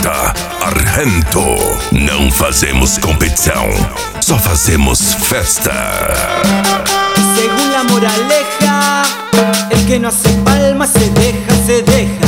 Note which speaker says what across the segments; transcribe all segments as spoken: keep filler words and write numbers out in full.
Speaker 1: J Argento. Não fazemos competição, só fazemos festa.
Speaker 2: Según la moraleja, el que no hace palma se deja, se deja.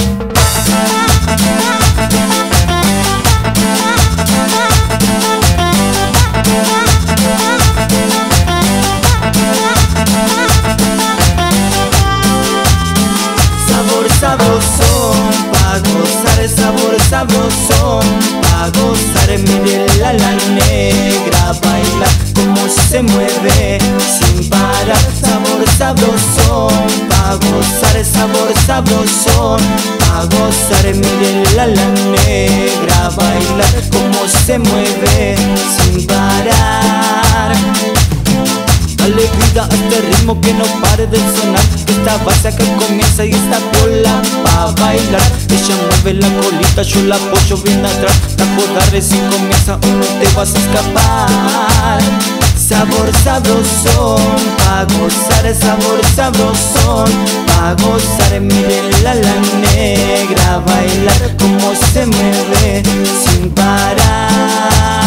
Speaker 2: Sabor sabrosón, pa' gozar, sabor sabrosón, pa' gozar. Mire la la negra bailar como se mueve sin parar. Sabor sabrosón, pa' gozar, sabor sabrosón, pa' gozar. Mire la la negra bailar como se mueve sin parar. Dale vida a este ritmo que no pare de sonar, esta base que comienza y esta cola pa' bailar. Ella mueve la colita, yo la apoyo bien atrás. La puedo darle si comienza o no te vas a escapar. Sabor sabrosón, pa' gozar, sabor sabrosón, pa' gozar. Miren la la negra bailar como se mueve sin parar.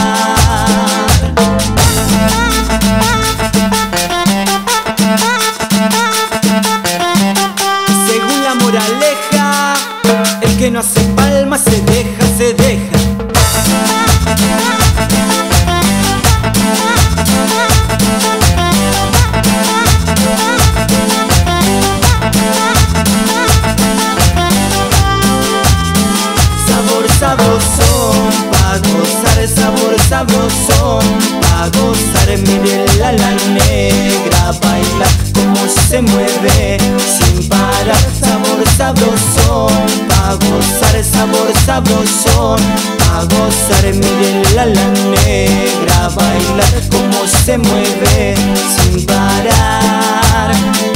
Speaker 2: Moraleja, el que no hace palma se deja, se deja. Sabor sabrosón, pa' gozar, sabor sabrosón, pa' gozar. Mire la la negra baila como se mueve sin parar. Sabor sabrosón, pa' gozar, sabor sabrosón, pa' gozar. Mire la la negra baila como se mueve sin parar.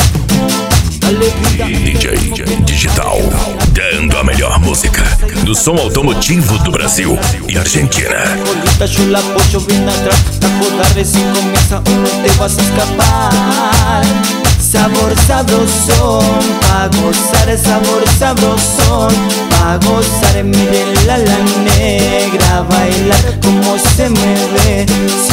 Speaker 1: D J Digital, dando a melhor música do som automotivo do Brasil e Argentina.
Speaker 2: Yo la apoyo bien atrás, la puedo darle si comienza o no te vas a escapar. Sabor sabrosón, pa' gozar, sabor sabrosón, pa' gozar. Miren la la negra bailar como se mueve